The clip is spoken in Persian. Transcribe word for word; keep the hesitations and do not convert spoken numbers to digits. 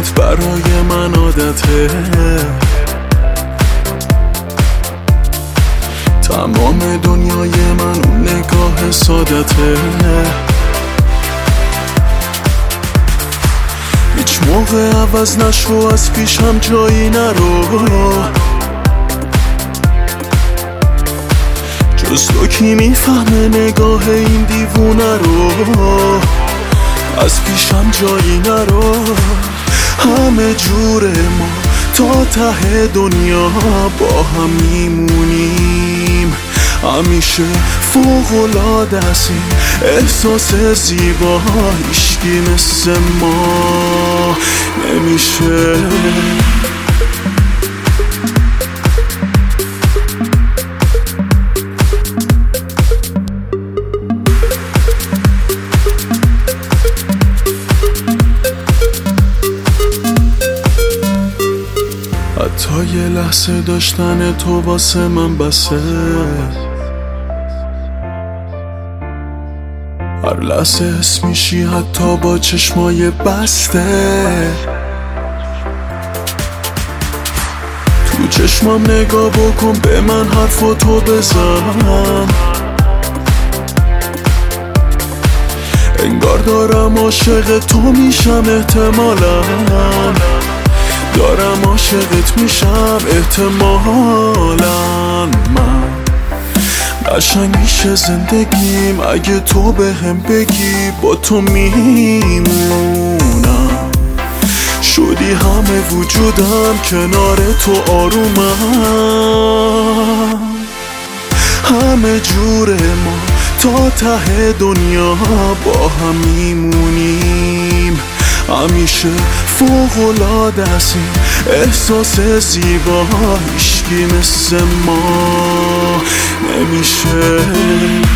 دیدنت برای من عادته، تمام دنیای من اون نگاه سادته. هیچ موقع عوض نشو، از پیشم جایی نرو، جز تو کی میفهمه نگاه این دیوونه رو، از پیشم جایی نرو. همه جور ما تا ته دنیا با هم میمونیم، همیشه فوق‌العاده است این احساس زیبا، هیچکی مثل ما نمیشه. حتی یه لحظه داشتن تو واسه من بسه، هر لحظه حس میشی حتی با چشمای بسته. تو چشمام نگاه بکن، به من حرفاتو بزن، انگار دارم عاشق تو میشم، احتمالاً دارم عاشقت میشم، احتمالاً من قشنگ میشه زندگیم اگه تو بهم بگی با تو میمونم. شدی همه وجودم، کنار تو آرومم. همه جور ما تا ته دنیا با هم میمونیم، همیشه فوق‌العاده است این احساس زیبا، هیچکی مثل ما نمیشه.